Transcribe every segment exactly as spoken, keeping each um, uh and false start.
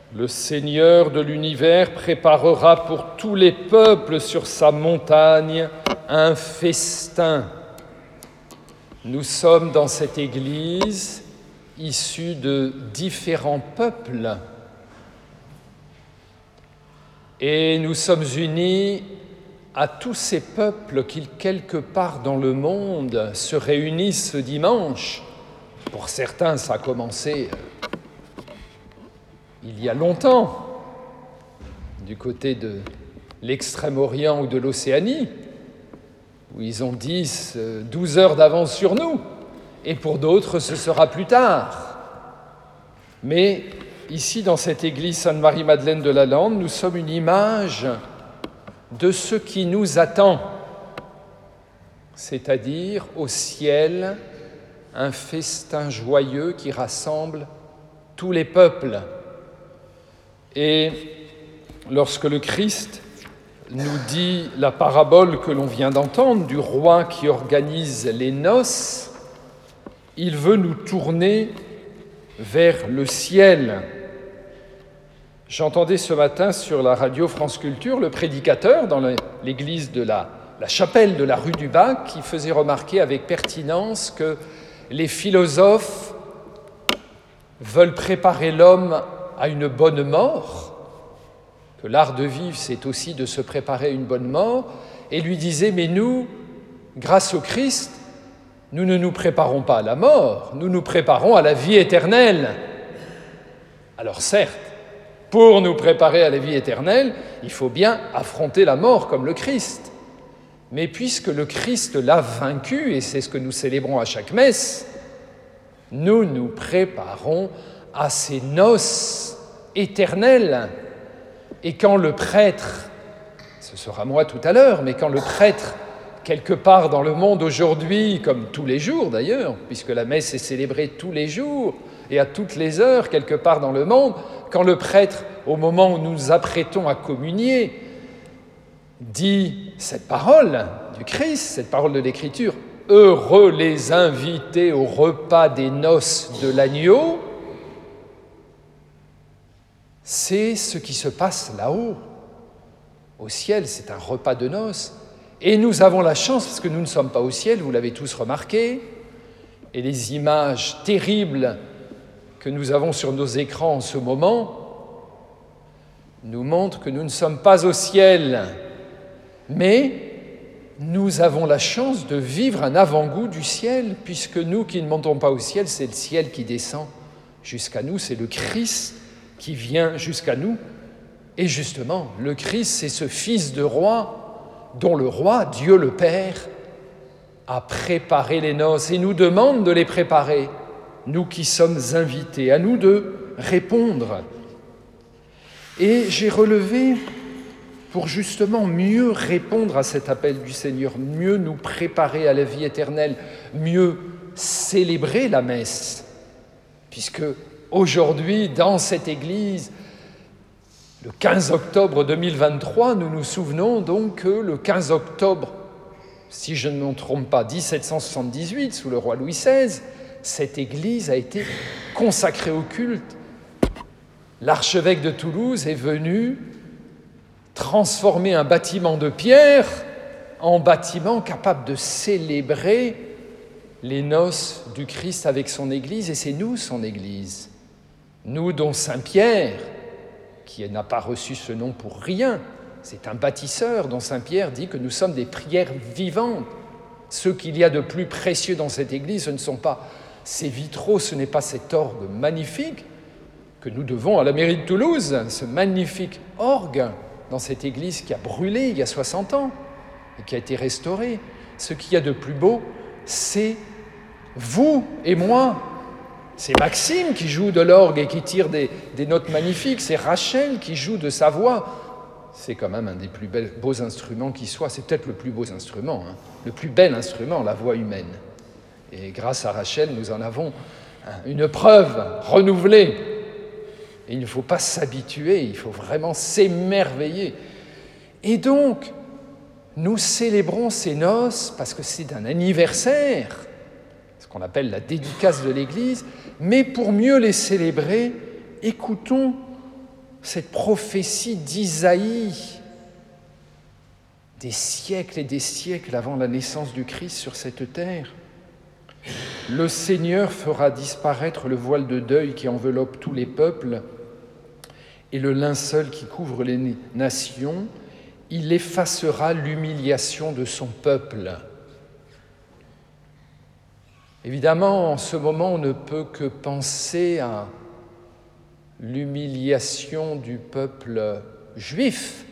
Le Seigneur de l'univers préparera pour tous les peuples sur sa montagne un festin. Nous sommes dans cette Église issue de différents peuples et nous sommes unis à tous ces peuples qui, quelque part dans le monde, se réunissent ce dimanche. Pour certains, ça a commencé il y a longtemps, du côté de l'Extrême-Orient ou de l'Océanie, où ils ont dix, douze heures d'avance sur nous, et pour d'autres, ce sera plus tard. Mais ici, dans cette église Sainte-Marie-Madeleine de Lalande, nous sommes une image de ce qui nous attend, c'est-à-dire au ciel, un festin joyeux qui rassemble tous les peuples. Et lorsque le Christ nous dit la parabole que l'on vient d'entendre du roi qui organise les noces, il veut nous tourner vers le ciel. J'entendais ce matin sur la radio France Culture le prédicateur dans l'église de la, la chapelle de la rue du Bac qui faisait remarquer avec pertinence que les philosophes veulent préparer l'homme à une bonne mort, que l'art de vivre, c'est aussi de se préparer à une bonne mort, et lui disait, mais nous, grâce au Christ, nous ne nous préparons pas à la mort, nous nous préparons à la vie éternelle. Alors certes, pour nous préparer à la vie éternelle, il faut bien affronter la mort comme le Christ. Mais puisque le Christ l'a vaincu, et c'est ce que nous célébrons à chaque messe, nous nous préparons à ces noces éternelles. Et quand le prêtre, ce sera moi tout à l'heure, mais quand le prêtre, quelque part dans le monde aujourd'hui, comme tous les jours d'ailleurs, puisque la messe est célébrée tous les jours et à toutes les heures, quelque part dans le monde, quand le prêtre, au moment où nous nous apprêtons à communier, dit cette parole du Christ, cette parole de l'Écriture, « Heureux les invités au repas des noces de l'agneau », c'est ce qui se passe là-haut. Au ciel, c'est un repas de noces. Et nous avons la chance, parce que nous ne sommes pas au ciel, vous l'avez tous remarqué, et les images terribles que nous avons sur nos écrans en ce moment nous montrent que nous ne sommes pas au ciel, mais nous avons la chance de vivre un avant-goût du ciel, puisque nous qui ne montons pas au ciel, c'est le ciel qui descend jusqu'à nous, c'est le Christ qui vient jusqu'à nous. Et justement, le Christ, c'est ce Fils de roi dont le roi, Dieu le Père, a préparé les noces et nous demande de les préparer, nous qui sommes invités, à nous de répondre. Et j'ai relevé, pour justement mieux répondre à cet appel du Seigneur, mieux nous préparer à la vie éternelle, mieux célébrer la messe, puisque aujourd'hui, dans cette Église, le quinze octobre deux mille vingt-trois, nous nous souvenons donc que le quinze octobre, si je ne me trompe pas, dix-sept cent soixante-dix-huit, sous le roi Louis seize, cette Église a été consacrée au culte. L'archevêque de Toulouse est venu transformer un bâtiment de pierre en bâtiment capable de célébrer les noces du Christ avec son Église, et c'est nous son Église. Nous dont Saint Pierre, qui n'a pas reçu ce nom pour rien, c'est un bâtisseur dont Saint Pierre dit que nous sommes des prières vivantes. Ce qu'il y a de plus précieux dans cette Église, ce ne sont pas ces vitraux, ce n'est pas cet orgue magnifique que nous devons à la mairie de Toulouse, ce magnifique orgue dans cette Église qui a brûlé il y a soixante ans et qui a été restaurée. Ce qu'il y a de plus beau, c'est vous et moi. C'est Maxime qui joue de l'orgue et qui tire des, des notes magnifiques. C'est Rachel qui joue de sa voix. C'est quand même un des plus belles, beaux instruments qui soit. C'est peut-être le plus beau instrument, hein. Le plus bel instrument, la voix humaine. Et grâce à Rachel, nous en avons une preuve renouvelée. Et il ne faut pas s'habituer, il faut vraiment s'émerveiller. Et donc, nous célébrons ces noces parce que c'est un anniversaire, ce qu'on appelle la dédicace de l'Église, mais pour mieux les célébrer, écoutons cette prophétie d'Isaïe des siècles et des siècles avant la naissance du Christ sur cette terre. Le Seigneur fera disparaître le voile de deuil qui enveloppe tous les peuples et le linceul qui couvre les nations. Il effacera l'humiliation de son peuple. Évidemment, en ce moment, on ne peut que penser à l'humiliation du peuple juif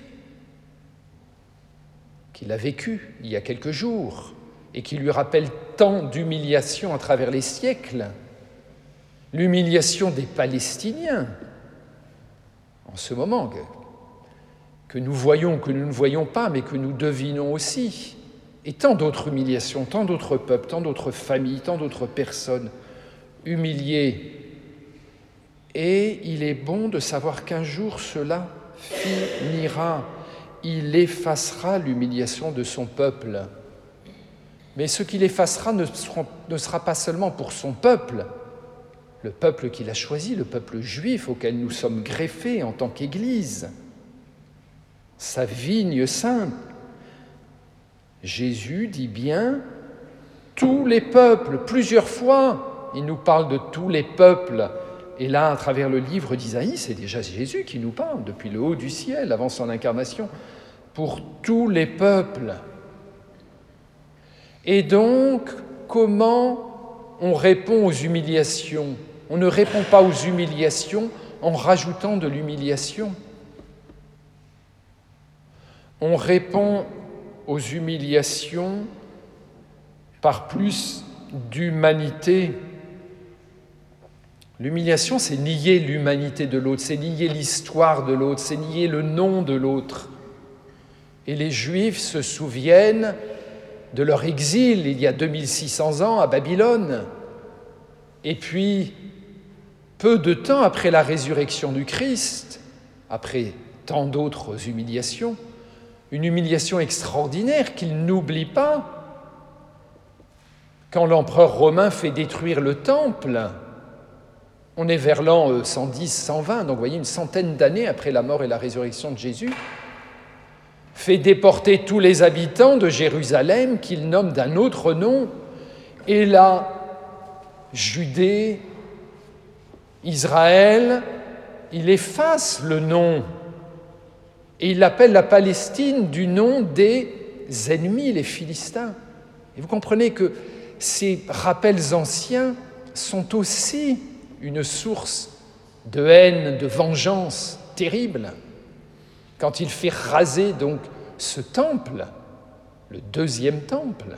qu'il a vécu il y a quelques jours et qui lui rappelle tant d'humiliations à travers les siècles, l'humiliation des Palestiniens en ce moment, que, que nous voyons, que nous ne voyons pas, mais que nous devinons aussi, et tant d'autres humiliations, tant d'autres peuples, tant d'autres familles, tant d'autres personnes humiliées. Et il est bon de savoir qu'un jour cela finira. Il effacera l'humiliation de son peuple. Mais ce qu'il effacera ne sera, ne sera pas seulement pour son peuple, le peuple qu'il a choisi, le peuple juif auquel nous sommes greffés en tant qu'Église, sa vigne sainte. Jésus dit bien « tous les peuples », plusieurs fois, il nous parle de tous les peuples. Et là, à travers le livre d'Isaïe, c'est déjà Jésus qui nous parle, depuis le haut du ciel, avant son incarnation, pour tous les peuples. Et donc, comment on répond aux humiliations ? On ne répond pas aux humiliations en rajoutant de l'humiliation. On répond aux humiliations par plus d'humanité. L'humiliation, c'est nier l'humanité de l'autre, c'est nier l'histoire de l'autre, c'est nier le nom de l'autre. Et les Juifs se souviennent de leur exil il y a deux mille six cents ans à Babylone. Et puis, peu de temps après la résurrection du Christ, après tant d'autres humiliations, une humiliation extraordinaire qu'ils n'oublient pas, quand l'empereur romain fait détruire le temple. On est vers l'an cent dix cent vingt, donc vous voyez, une centaine d'années après la mort et la résurrection de Jésus, fait déporter tous les habitants de Jérusalem qu'il nomme d'un autre nom, et là, Judée, Israël, il efface le nom et il appelle la Palestine du nom des ennemis, les Philistins. Et vous comprenez que ces rappels anciens sont aussi une source de haine, de vengeance terrible. Quand il fait raser donc ce temple, le deuxième temple,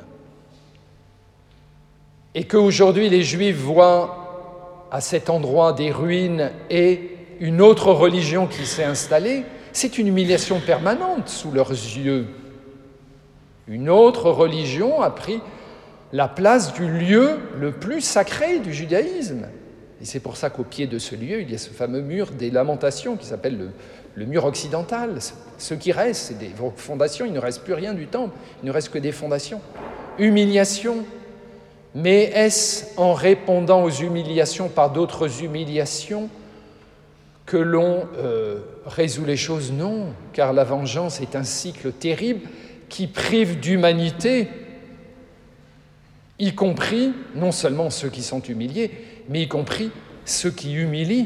et qu'aujourd'hui les Juifs voient à cet endroit des ruines et une autre religion qui s'est installée, c'est une humiliation permanente sous leurs yeux. Une autre religion a pris la place du lieu le plus sacré du judaïsme. Et c'est pour ça qu'au pied de ce lieu, il y a ce fameux mur des lamentations qui s'appelle le, le mur occidental. Ce qui reste, c'est des fondations, il ne reste plus rien du temple, il ne reste que des fondations. Humiliation. Mais est-ce en répondant aux humiliations par d'autres humiliations que l'on euh, résout les choses? Non, car la vengeance est un cycle terrible qui prive d'humanité, y compris non seulement ceux qui sont humiliés, mais y compris ceux qui humilient.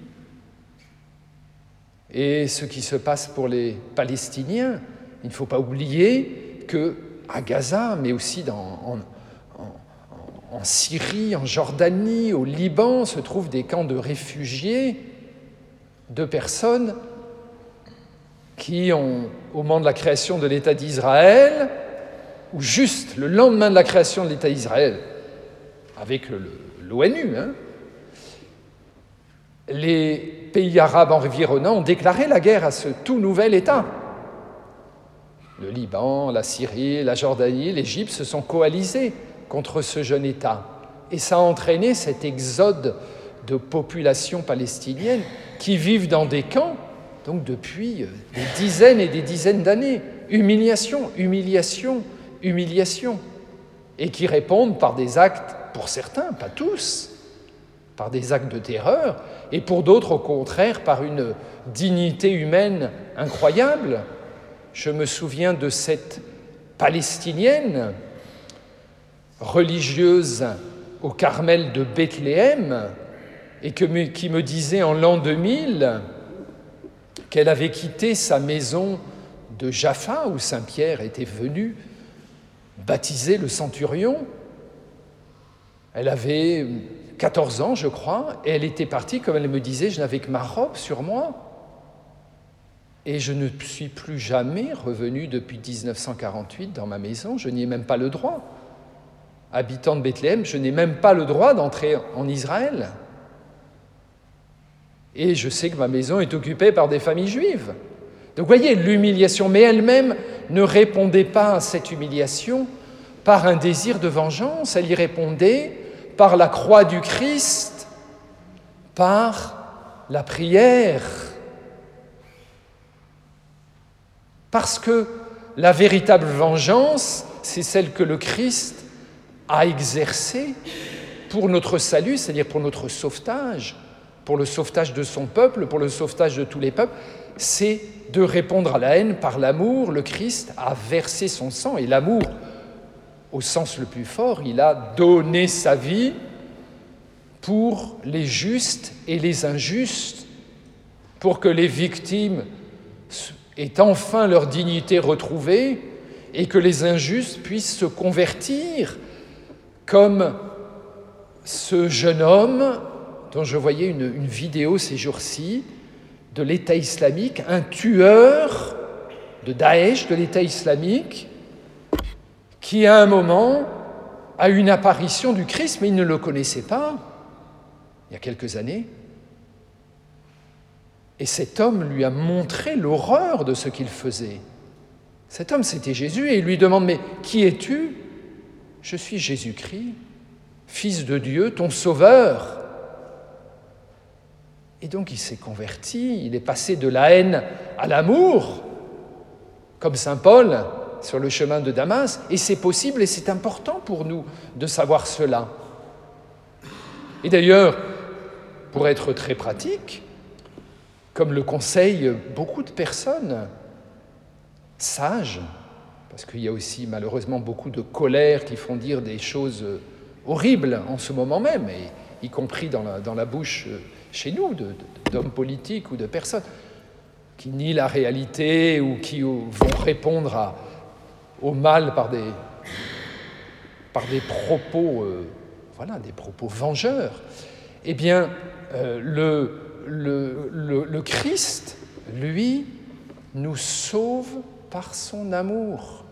Et ce qui se passe pour les Palestiniens, il ne faut pas oublier qu'à Gaza, mais aussi dans, en, en, en Syrie, en Jordanie, au Liban, se trouvent des camps de réfugiés de personnes qui ont, au moment de la création de l'État d'Israël, ou juste le lendemain de la création de l'État d'Israël, avec le, l'ONU, hein, les pays arabes environnants ont déclaré la guerre à ce tout nouvel État. Le Liban, la Syrie, la Jordanie, l'Égypte se sont coalisés contre ce jeune État. Et ça a entraîné cet exode de populations palestiniennes qui vivent dans des camps, donc depuis des dizaines et des dizaines d'années. Humiliation, humiliation, humiliation. Et qui répondent par des actes, pour certains, pas tous, par des actes de terreur, et pour d'autres, au contraire, par une dignité humaine incroyable. Je me souviens de cette Palestinienne, religieuse au Carmel de Bethléem, et que me, qui me disait en l'an deux mille qu'elle avait quitté sa maison de Jaffa, où Saint Pierre était venu baptiser le centurion. Elle avait quatorze ans, je crois, et elle était partie, comme elle me disait, je n'avais que ma robe sur moi. Et je ne suis plus jamais revenu depuis dix-neuf cent quarante-huit dans ma maison, je n'y ai même pas le droit. Habitant de Bethléem, je n'ai même pas le droit d'entrer en Israël. Et je sais que ma maison est occupée par des familles juives. Donc vous voyez, l'humiliation, mais elle-même ne répondait pas à cette humiliation par un désir de vengeance, elle y répondait par la croix du Christ, par la prière. Parce que la véritable vengeance, c'est celle que le Christ a exercée pour notre salut, c'est-à-dire pour notre sauvetage, pour le sauvetage de son peuple, pour le sauvetage de tous les peuples, c'est de répondre à la haine par l'amour. Le Christ a versé son sang, et l'amour, au sens le plus fort, il a donné sa vie pour les justes et les injustes, pour que les victimes aient enfin leur dignité retrouvée et que les injustes puissent se convertir, comme ce jeune homme dont je voyais une, une vidéo ces jours-ci, de l'État islamique, un tueur de Daesh, de l'État islamique, qui à un moment a eu une apparition du Christ, mais il ne le connaissait pas, il y a quelques années. Et cet homme lui a montré l'horreur de ce qu'il faisait. Cet homme, c'était Jésus, et il lui demande « Mais qui es-tu » ? « Je suis Jésus-Christ, Fils de Dieu, ton Sauveur. » Et donc il s'est converti, il est passé de la haine à l'amour, comme saint Paul sur le chemin de Damas, et c'est possible et c'est important pour nous de savoir cela. Et d'ailleurs, pour être très pratique, comme le conseillent beaucoup de personnes sages, parce qu'il y a aussi malheureusement beaucoup de colères qui font dire des choses horribles en ce moment même, et y compris dans la, dans la bouche chez nous, de, de, d'hommes politiques ou de personnes qui nient la réalité ou qui vont répondre à, au mal par des, par des propos, euh, voilà, des propos vengeurs. Eh bien, euh, le, le, le, le Christ, lui, nous sauve par son amour.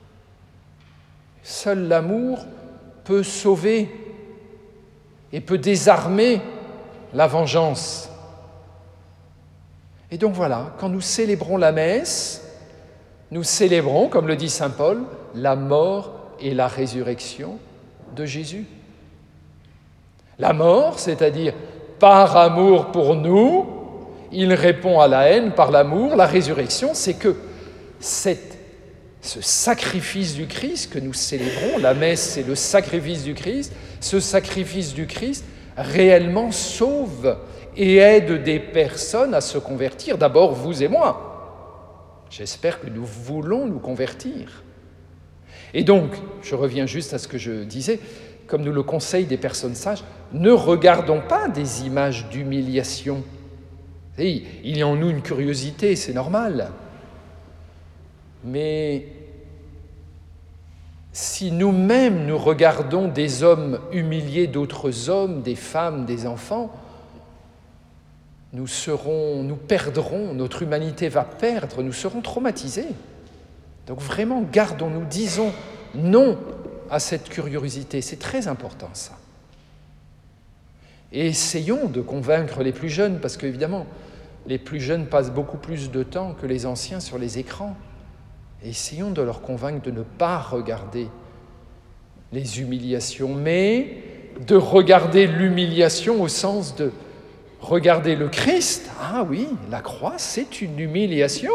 Seul l'amour peut sauver et peut désarmer la vengeance. Et donc voilà, quand nous célébrons la messe, nous célébrons, comme le dit saint Paul, la mort et la résurrection de Jésus. La mort, c'est-à-dire par amour pour nous, il répond à la haine par l'amour. La résurrection, c'est que cette, ce sacrifice du Christ que nous célébrons, la messe, c'est le sacrifice du Christ, ce sacrifice du Christ réellement sauve et aide des personnes à se convertir, d'abord vous et moi. J'espère que nous voulons nous convertir. Et donc, je reviens juste à ce que je disais, comme nous le conseillent des personnes sages, ne regardons pas des images d'humiliation. Il y a en nous une curiosité, c'est normal. Mais si nous-mêmes nous regardons des hommes humilier d'autres hommes, des femmes, des enfants, nous serons, nous perdrons, notre humanité va perdre, nous serons traumatisés. Donc vraiment, gardons-nous, disons non à cette curiosité, c'est très important ça. Et essayons de convaincre les plus jeunes, parce qu'évidemment, les plus jeunes passent beaucoup plus de temps que les anciens sur les écrans. Et essayons de leur convaincre de ne pas regarder les humiliations, mais de regarder l'humiliation au sens de regarder le Christ. Ah oui, la croix, c'est une humiliation.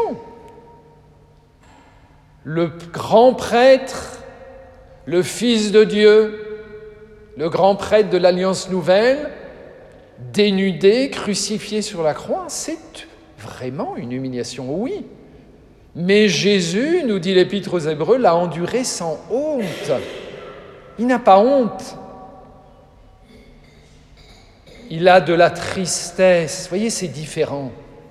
Le grand prêtre, le Fils de Dieu, le grand prêtre de l'Alliance nouvelle, dénudé, crucifié sur la croix, c'est vraiment une humiliation, oui. Mais Jésus, nous dit l'Épître aux Hébreux, l'a enduré sans honte. Il n'a pas honte. Il a de la tristesse. Vous voyez, c'est différent.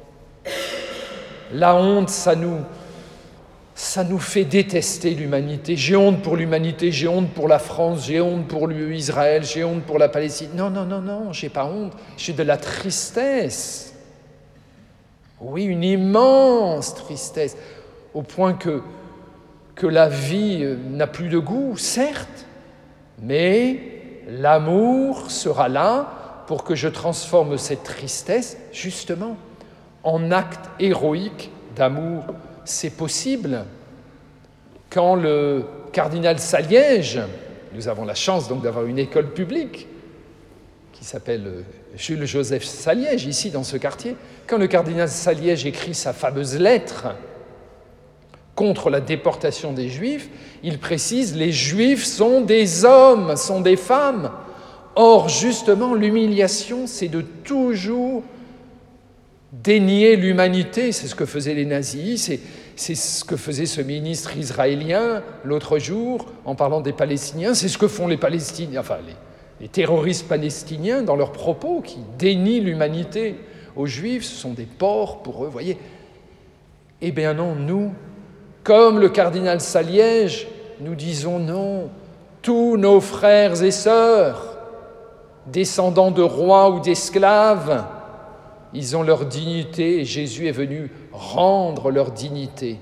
La honte, ça nous, ça nous fait détester l'humanité. J'ai honte pour l'humanité, j'ai honte pour la France, j'ai honte pour Israël, j'ai honte pour la Palestine. Non, non, non, non, j'ai pas honte. J'ai de la tristesse. Oui, une immense tristesse, au point que, que la vie n'a plus de goût, certes, mais l'amour sera là pour que je transforme cette tristesse, justement, en acte héroïque d'amour. C'est possible. Quand le cardinal Saliège, nous avons la chance donc d'avoir une école publique qui s'appelle Jules-Joseph Saliège, ici dans ce quartier, quand le cardinal Saliège écrit sa fameuse lettre contre la déportation des Juifs, il précise « les Juifs sont des hommes, sont des femmes ». Or, justement, l'humiliation, c'est de toujours dénier l'humanité. C'est ce que faisaient les nazis, c'est, c'est ce que faisait ce ministre israélien l'autre jour en parlant des Palestiniens. C'est ce que font les Palestiniens, enfin les, les terroristes palestiniens dans leurs propos qui dénient l'humanité aux Juifs. Ce sont des porcs pour eux, vous voyez. Eh bien non, nous, comme le cardinal Saliège, nous disons non. Tous nos frères et sœurs, descendants de rois ou d'esclaves, ils ont leur dignité et Jésus est venu rendre leur dignité.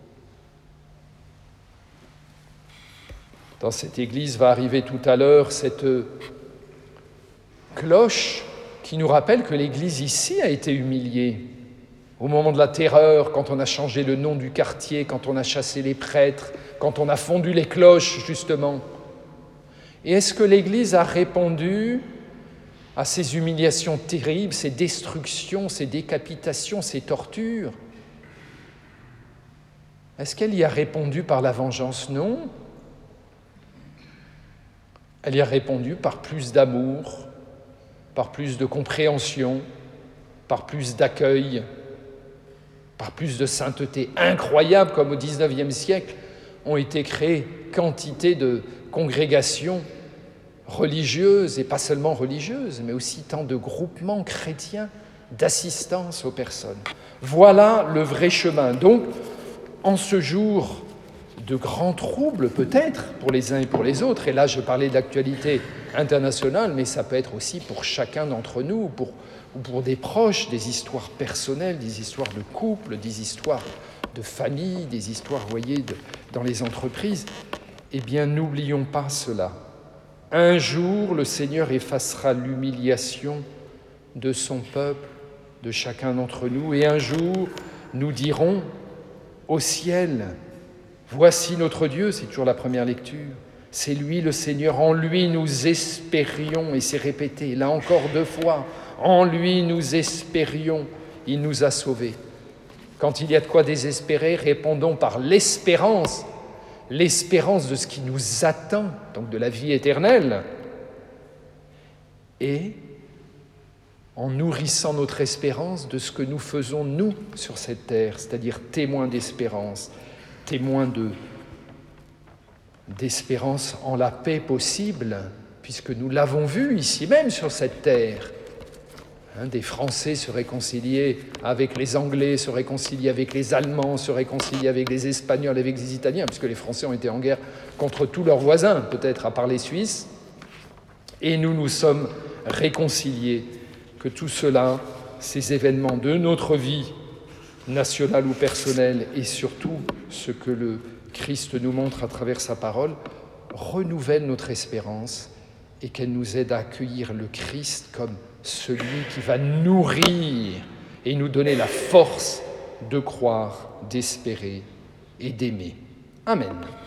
Dans cette église va arriver tout à l'heure cette cloche qui nous rappelle que l'église ici a été humiliée. Au moment de la terreur, quand on a changé le nom du quartier, quand on a chassé les prêtres, quand on a fondu les cloches, justement. Et est-ce que l'Église a répondu à ces humiliations terribles, ces destructions, ces décapitations, ces tortures? Est-ce qu'elle y a répondu par la vengeance? Non. Elle y a répondu par plus d'amour, par plus de compréhension, par plus d'accueil, par plus de sainteté. Incroyable, comme au dix-neuvième siècle, ont été créées quantité de congrégations religieuses, et pas seulement religieuses, mais aussi tant de groupements chrétiens d'assistance aux personnes. Voilà le vrai chemin. Donc, en ce jour de grands troubles, peut-être, pour les uns et pour les autres, et là je parlais d'actualité internationale, mais ça peut être aussi pour chacun d'entre nous, pour, ou pour des proches, des histoires personnelles, des histoires de couple, des histoires de famille, des histoires, vous voyez, de, dans les entreprises. Eh bien, n'oublions pas cela. Un jour, le Seigneur effacera l'humiliation de son peuple, de chacun d'entre nous, et un jour, nous dirons au ciel, voici notre Dieu, c'est toujours la première lecture, c'est lui le Seigneur, en lui nous espérions, et c'est répété, là encore deux fois, en lui nous espérions, il nous a sauvés. Quand il y a de quoi désespérer, répondons par l'espérance, l'espérance de ce qui nous attend, donc de la vie éternelle, et en nourrissant notre espérance de ce que nous faisons, nous, sur cette terre, c'est-à-dire témoins d'espérance, témoins de, d'espérance en la paix possible, puisque nous l'avons vu ici même sur cette terre. Hein, des Français se réconcilier avec les Anglais, se réconcilier avec les Allemands, se réconcilier avec les Espagnols, avec les Italiens, puisque les Français ont été en guerre contre tous leurs voisins, peut-être à part les Suisses, et nous nous sommes réconciliés. Que tout cela, ces événements de notre vie nationale ou personnelle, et surtout ce que le Christ nous montre à travers sa parole, renouvelle notre espérance et qu'elle nous aide à accueillir le Christ comme celui qui va nourrir et nous donner la force de croire, d'espérer et d'aimer. Amen.